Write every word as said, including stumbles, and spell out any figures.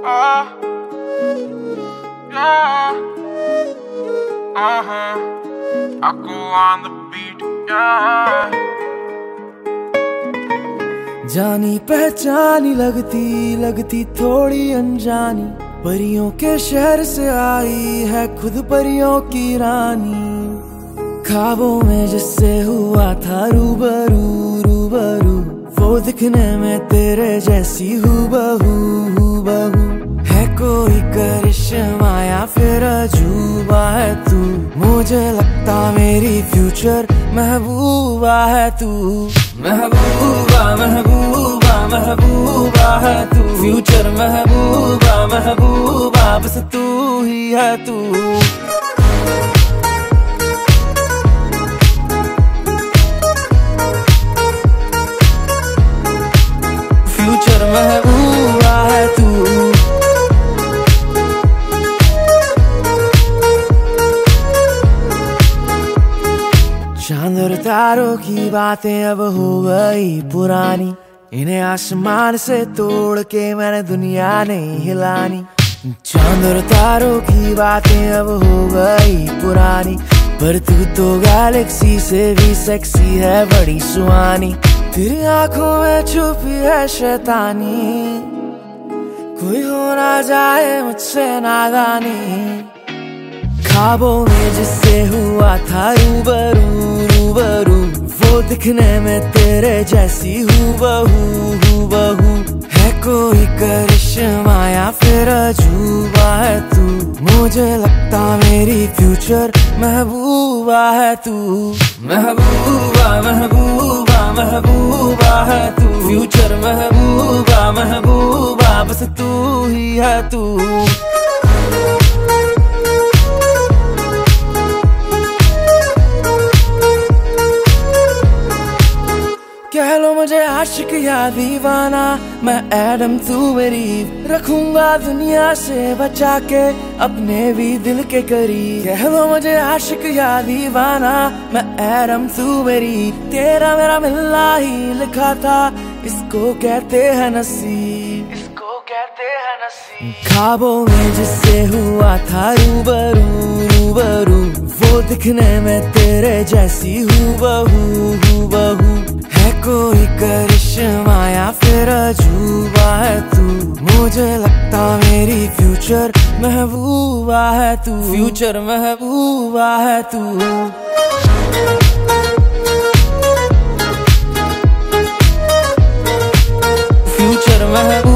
Oh, yeah. Uh-huh. I go on the beat, yeah. जानी पहचानी लगती लगती थोड़ी अनजानी, परियों के शहर से आई है खुद परियों की रानी। ख्वाबों में जिससे हुआ था रूबरू रूबरू, वो दिखने में तेरे जैसी हूबहू हूबहू। है कोई करिश्मा या फिर अजूबा है तू, मुझे लगता मेरी फ्यूचर महबूबा है तू। महबूबा महबूबा महबूबा है तू, फ्यूचर महबूबा महबूबा बस तू ही है तू। फ्यूचर महबूबा है तू। चांद और तारों की बातें अब हो गई पुरानी, इन्हें आसमान से तोड़ के मैंने दुनिया नहीं हिलानी। चांद और तारों की बातें अब हो गई पुरानी, पर तू तो गैलेक्सी से भी सेक्सी है बड़ी सुहानी। तेरी आंखों में छुपी है शैतानी, कोई हो ना जाए मुझसे नादानी। ख्वाबों में जिससे हुआ था रूबरू रूबरू, वो दिखने में तेरे जैसी हूबहू हूबहू। है कोई करिश्मा या फिर अजूबा है तू, मुझे लगता मेरी फ्यूचर महबूबा है तू। महबूबा महबूबा महबूबा है तू, फ्यूचर महबूबा महबूबा बस तू ही है तू। कह लो मुझे आशिक या दीवाना, मैं एडम तू मेरी, रखूंगा दुनिया से बचा के अपने भी दिल के करीब। कह लो मुझे आशिक या दीवाना, मैं एडम तू मेरी, तेरा मेरा मिलना ही लिखा था, इसको कहते हैं नसीब, इसको कहते हैं नसीब। ख्वाबों में जिससे हुआ था रूबरू रूबरू, वो दिखने में तेरे जैसी हूबहू हूबहू। है कोई करिश्मा या फिर अजूबा है तू, मुझे लगता मेरी फ्यूचर महबूबा है तू। फ्यूचर महबूबा है तू। फ्यूचर महबूबा